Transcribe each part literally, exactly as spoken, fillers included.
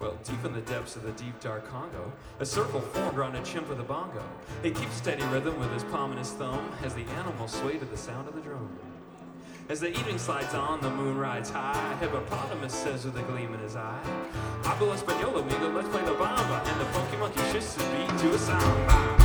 Well, deep in the depths of the deep dark Congo, a circle formed around a chimp with a bongo. He keeps steady rhythm with his palm and his thumb as the animals sway to the sound of the drum. As the evening slides on, the moon rides high. Hippopotamus says with a gleam in his eye, Hablo Español, amigo, let's play the bamba. And the funky monkey shifts his beat to a samba.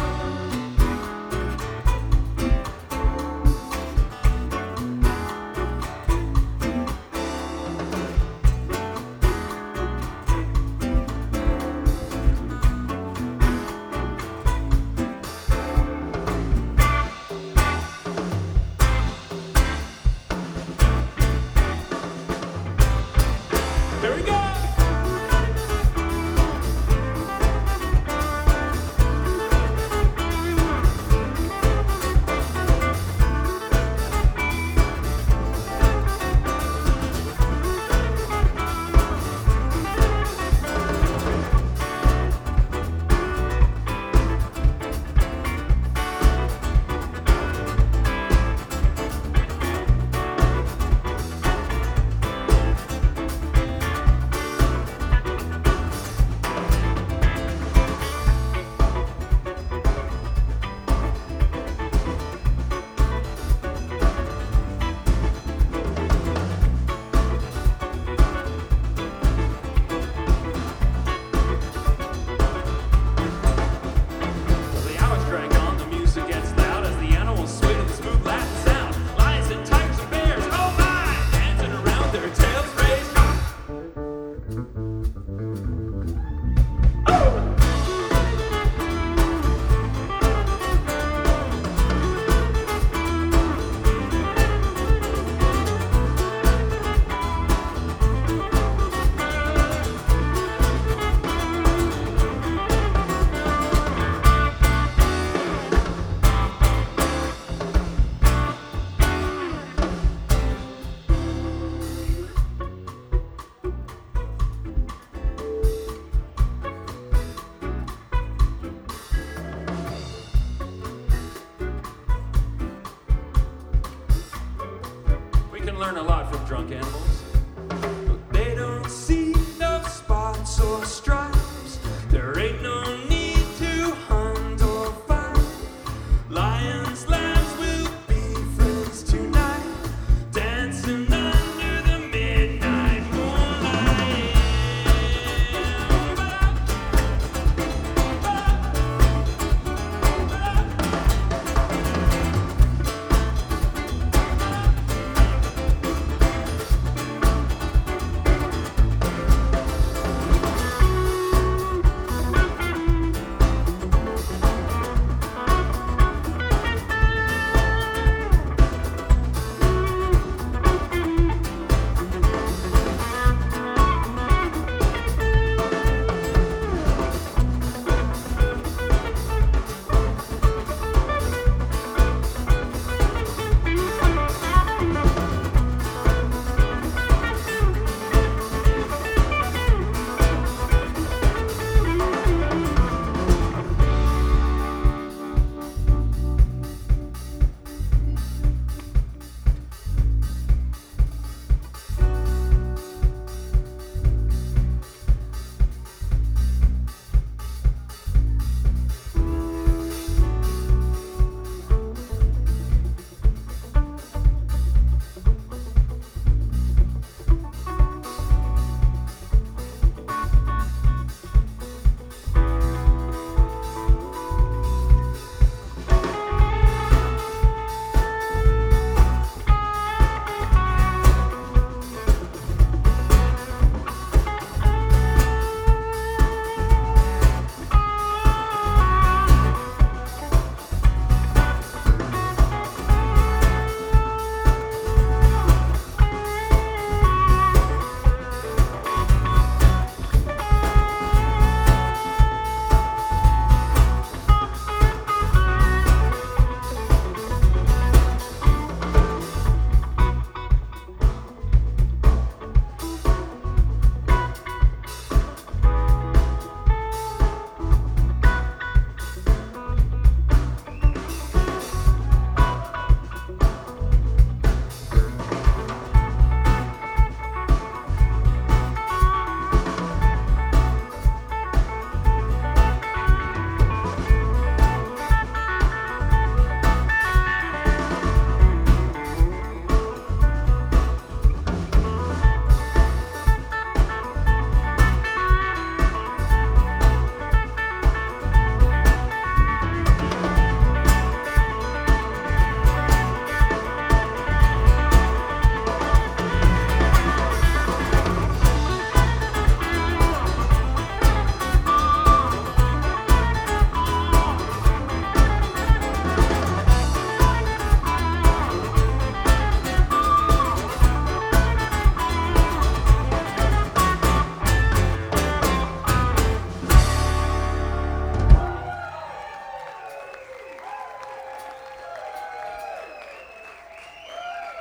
Learn a lot from drunk animals. They don't see no spots or stripes. There ain't no need to hunt or fight. Lions, lambs will be friends tonight, dancing under the midnight moonlight.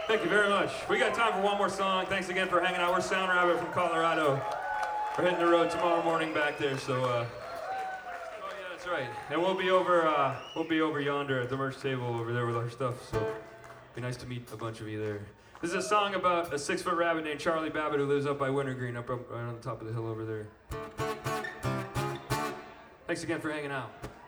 Thank you very much. We got time for one more song. Thanks again for hanging out. We're Sound Rabbit from Colorado. We're hitting the road tomorrow morning back there, so uh, oh yeah, that's right. And we'll be over uh, we'll be over yonder at the merch table over there with our stuff, so it'd be nice to meet a bunch of you there. This is a song about a six-foot rabbit named Charlie Babbitt who lives up by Wintergreen, up, up right on the top of the hill over there. Thanks again for hanging out.